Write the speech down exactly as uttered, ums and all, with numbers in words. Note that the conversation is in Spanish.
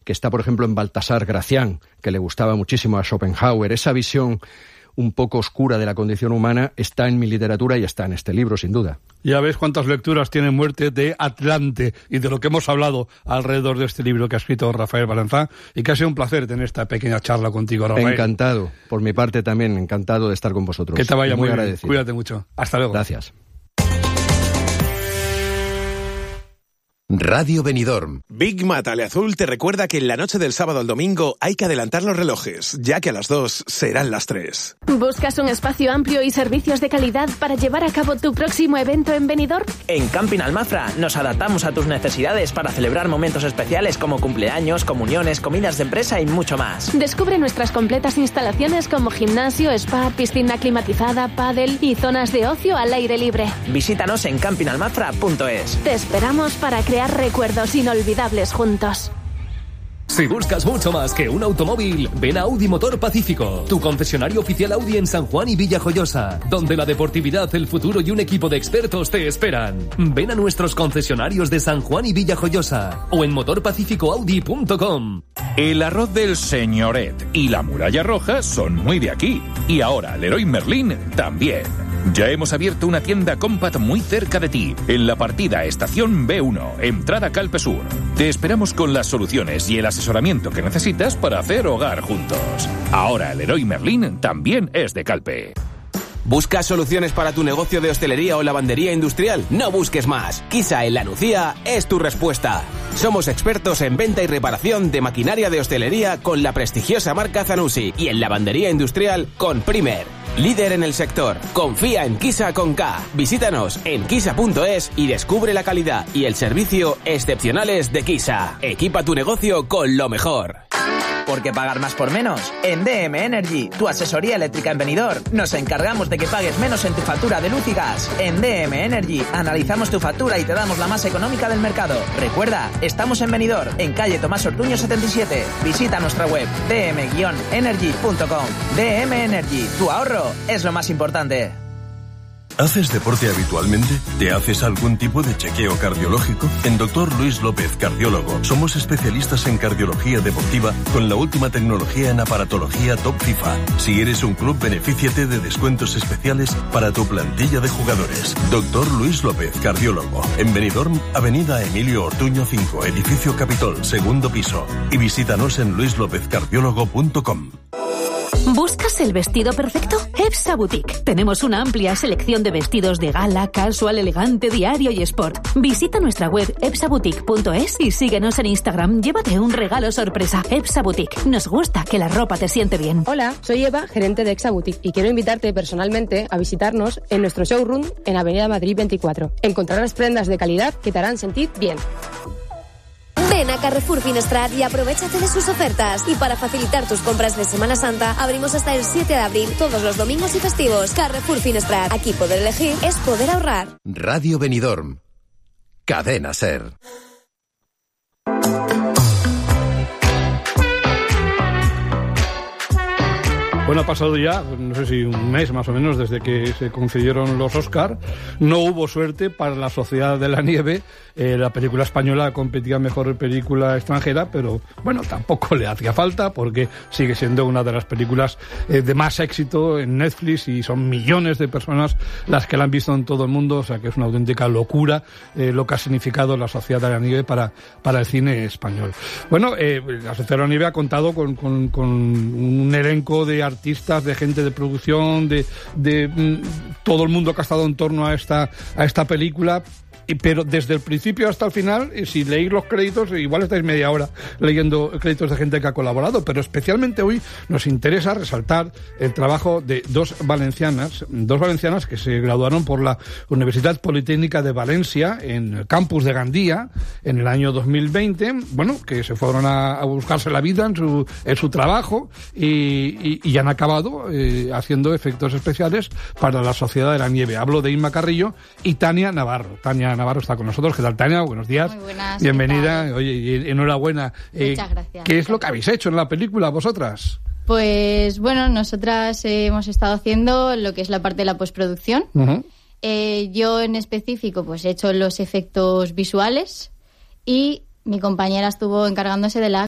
que está, por ejemplo, en Baltasar Gracián, que le gustaba muchísimo a Schopenhauer. Esa visión un poco oscura de la condición humana está en mi literatura y está en este libro, sin duda. Ya ves cuántas lecturas tiene Muerte de Atlante y de lo que hemos hablado alrededor de este libro que ha escrito Rafael Balanzá, y que ha sido un placer tener esta pequeña charla contigo, Rafael. Encantado, por mi parte también, encantado de estar con vosotros. Que te vaya muy, muy agradecido. Bien. Cuídate mucho. Hasta luego. Gracias. Radio Benidorm. Big Mata Azul te recuerda que en la noche del sábado al domingo hay que adelantar los relojes, ya que a las dos serán las tres. ¿Buscas un espacio amplio y servicios de calidad para llevar a cabo tu próximo evento en Benidorm? En Camping Almafra nos adaptamos a tus necesidades para celebrar momentos especiales como cumpleaños, comuniones, comidas de empresa y mucho más. Descubre nuestras completas instalaciones como gimnasio, spa, piscina climatizada, pádel y zonas de ocio al aire libre. Visítanos en camping almafra punto es. Te esperamos para crear recuerdos inolvidables juntos. Si buscas mucho más que un automóvil, ven a Audi Motor Pacífico, tu concesionario oficial Audi en San Juan y Villajoyosa, donde la deportividad, el futuro y un equipo de expertos te esperan. Ven a nuestros concesionarios de San Juan y Villajoyosa o en motor pacífico audi punto com. El arroz del Señoret y la muralla roja son muy de aquí. Y ahora Leroy Merlin también. Ya hemos abierto una tienda Compact muy cerca de ti, en la partida Estación B uno, entrada Calpe Sur. Te esperamos con las soluciones y el asesoramiento que necesitas para hacer hogar juntos. Ahora el Leroy Merlin también es de Calpe. ¿Buscas soluciones para tu negocio de hostelería o lavandería industrial? No busques más. Quisa en La Nucía es tu respuesta. Somos expertos en venta y reparación de maquinaria de hostelería con la prestigiosa marca Zanussi y en lavandería industrial con Primer. Líder en el sector. Confía en Quisa con K. Visítanos en quisa punto es y descubre la calidad y el servicio excepcionales de Quisa. Equipa tu negocio con lo mejor. ¿Por qué pagar más por menos? En D M Energy, tu asesoría eléctrica en Benidorm, nos encargamos de que pagues menos en tu factura de luz y gas. En D M Energy analizamos tu factura y te damos la más económica del mercado. Recuerda, estamos en Benidorm, en calle Tomás Ortuño setenta y siete. Visita nuestra web d m energy punto com. D M Energy, tu ahorro es lo más importante. ¿Haces deporte habitualmente? ¿Te haces algún tipo de chequeo cardiológico? En Doctor Luis López, cardiólogo, somos especialistas en cardiología deportiva con la última tecnología en aparatología top FIFA. Si eres un club, benefíciate de descuentos especiales para tu plantilla de jugadores. Doctor Luis López, cardiólogo. En Benidorm, Avenida Emilio Ortuño cinco, Edificio Capitol, segundo piso. Y visítanos en luis lópez cardiólogo punto com. ¿Buscas el vestido perfecto? Epsa Boutique. Tenemos una amplia selección de vestidos de gala, casual, elegante, diario y sport. Visita nuestra web epsa boutique punto es y síguenos en Instagram. Llévate un regalo sorpresa. Epsa Boutique. Nos gusta que la ropa te siente bien. Hola, soy Eva, gerente de Epsa Boutique, y quiero invitarte personalmente a visitarnos en nuestro showroom en Avenida Madrid veinticuatro. Encontrarás prendas de calidad que te harán sentir bien. Ven a Carrefour Finestrat y aprovéchate de sus ofertas. Y para facilitar tus compras de Semana Santa, abrimos hasta el siete de abril, todos los domingos y festivos. Carrefour Finestrat. Aquí poder elegir es poder ahorrar. Radio Benidorm. Cadena SER. Bueno, ha pasado ya, no sé si un mes más o menos desde que se concedieron los Oscar. No hubo suerte para La Sociedad de la Nieve. Eh, la película española competía mejor película extranjera, pero bueno, tampoco le hacía falta porque sigue siendo una de las películas eh, de más éxito en Netflix y son millones de personas las que la han visto en todo el mundo, o sea que es una auténtica locura eh, lo que ha significado La Sociedad de la Nieve para, para el cine español. Bueno, eh, La Sociedad de la Nieve ha contado con, con, con un elenco de artistas artistas, de gente de producción, de, de mm, todo el mundo que ha estado en torno a esta, a esta película. Y, pero desde el principio hasta el final, si leéis los créditos, igual estáis media hora leyendo créditos de gente que ha colaborado, pero especialmente hoy nos interesa resaltar el trabajo de dos valencianas, dos valencianas que se graduaron por la Universidad Politécnica de Valencia en el campus de Gandía en el año dos mil veinte, bueno, que se fueron a, a buscarse la vida en su, en su trabajo y, y, y han acabado eh, haciendo efectos especiales para La Sociedad de la Nieve. Hablo de Inma Carrillo y Tania Navarro. Tania Navarro está con nosotros. ¿Qué tal, Tania? Buenos días. Muy buenas. Bienvenida. Oye, y enhorabuena. Eh, Muchas gracias. ¿Qué es lo que habéis hecho en la película vosotras? Pues bueno, nosotras eh, hemos estado haciendo lo que es la parte de la postproducción. Uh-huh. Eh, yo en específico pues he hecho los efectos visuales y mi compañera estuvo encargándose de la